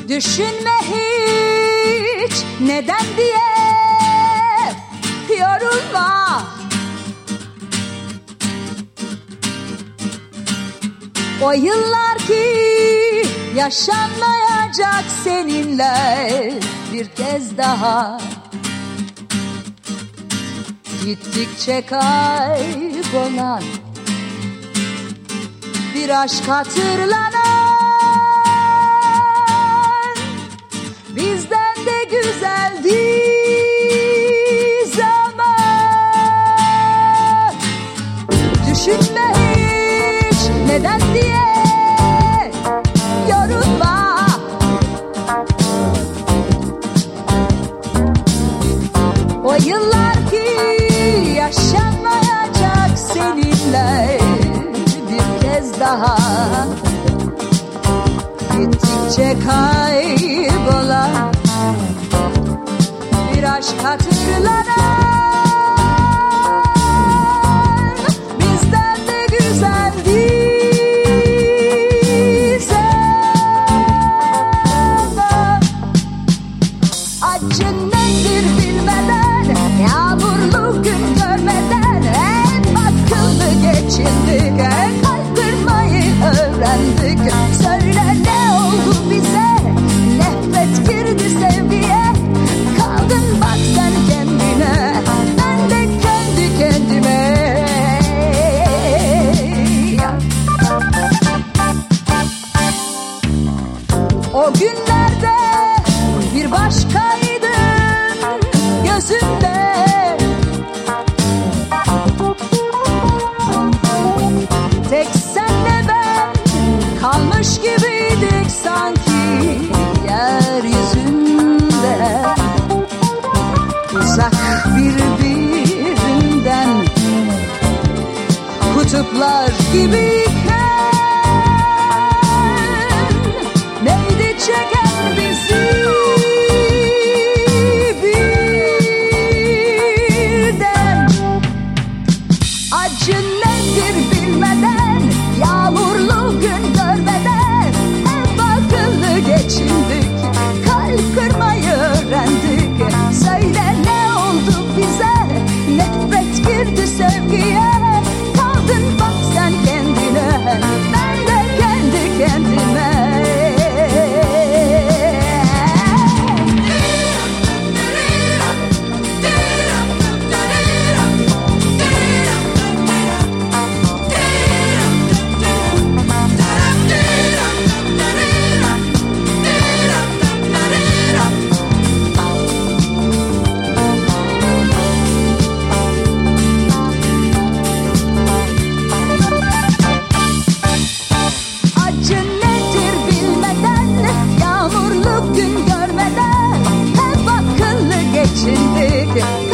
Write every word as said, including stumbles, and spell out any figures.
Düşünme hiç neden diye, yorulma. O yıllar ki yaşanmayacak seninle bir kez daha. Gittikçe kaybolan bir aşk hatırlanan, bizden de güzeldi zaman. Düşünme hiç neden diye, yorulma. O yıllar ki yaşanmayacak seninle bir kez daha. Gittikçe kaybolan bir aşk hatırlanan, bizden de güzeldi zaman. Acı nedir bilmeden, yağmurlu gün görmeden, hep akıllı geçindik, kalp kırmayı öğrendik. Söyle ne oldu bize, nefret girdi sevgiye, kaldın bak sen kendine, ben de kendi kendime. O günlerde bir başkaydın gözümde, tek senle ben kalmış gibiydik sanki yeryüzünde. Uzak birbirinden kutuplar gibiyken, neydi çeken bizi birden? Acı nedir bilmeden, yağmurlu gün görmeden, hep akıllı geçindik, kalp kırmayı öğrendik. Söyle ne oldu bize, nefret girdi sevgiye, kaldın bak sen kendine, ben de kendi kendime. Acı nedir bilmeden, yağmurlu gün görmeden, hep akıllı geçindik,